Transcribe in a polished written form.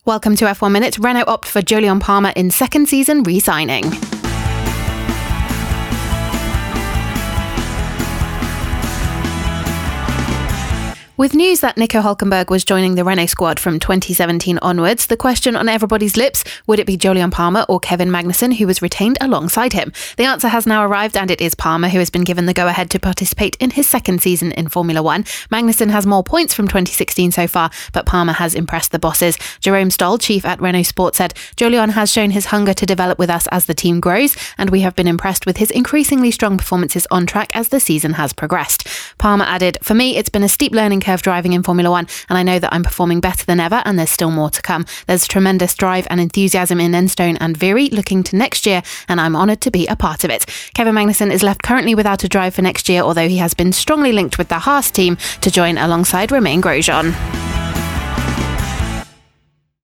Welcome to F1 Minute. Renault opt for Jolyon Palmer in second season re-signing. With news that Nico Hülkenberg was joining the Renault squad from 2017 onwards, the question on everybody's lips, would it be Jolyon Palmer or Kevin Magnussen who was retained alongside him? The answer has now arrived, and it is Palmer who has been given the go-ahead to participate in his second season in Formula 1. Magnussen has more points from 2016 so far, but Palmer has impressed the bosses. Jerome Stoll, chief at Renault Sport, said, "Jolyon has shown his hunger to develop with us as the team grows, and we have been impressed with his increasingly strong performances on track as the season has progressed." Palmer added, "For me, it's been a steep learning curve driving in Formula 1, and I know that I'm performing better than ever, and there's still more to come. There's tremendous drive and enthusiasm in Enstone and Viry looking to next year, and I'm honoured to be a part of it." Kevin Magnussen is left currently without a drive for next year, although he has been strongly linked with the Haas team to join alongside Romain Grosjean.